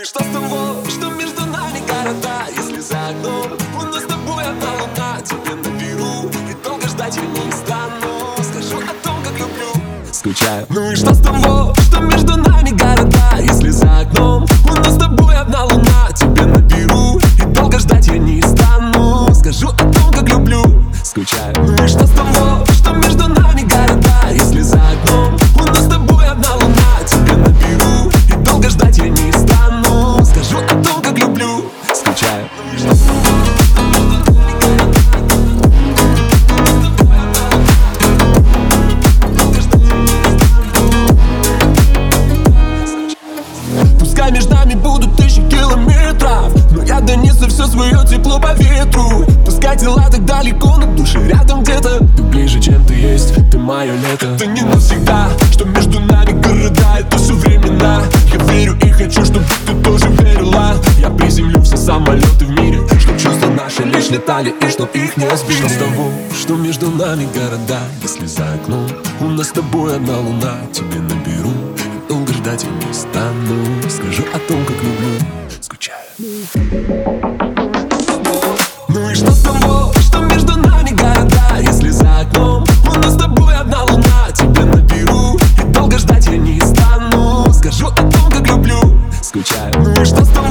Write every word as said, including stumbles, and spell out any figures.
что с того, что между нами города? Если за окном у нас с тобой одна луна, тебе наберу и долго ждать я не стану. Скажу о том, как люблю, скучаю. Ну и что с того, что между нами города? Если за окном у нас с тобой одна луна, тебе наберу и долго ждать я не стану. Скажу о том, как люблю, скучаю. Ну и что с того, что между нами города? Если за окном у нас с тобой одна луна, тебе наберу и долго ждать я не стану. Скажу о том, как люблю, скучаю. Пускай между нами будут тысячи километров, но я донесу все свое тепло по ветру. Пускай тела так далеко, но души рядом где-то. Ты ближе, чем ты есть, ты мое лето. Это не навсегда, что между нами города, это все времена. Я верю и хочу, чтобы ты тоже верила. Я приземлю все самолеты в мире, чтоб чувства наши лишь летали и чтоб их не сбили. Что с того, что между нами города? Если за окном у нас с тобой одна луна, тебе наберу и долго ждать я не стану. Скажу о том, как люблю, скучаю. Ну и что с того, что между нами города? Если за окном у нас с тобой одна луна, тебе наберу и долго ждать я не стану. Скажу о том, как люблю, скучаю. Ну и что с того?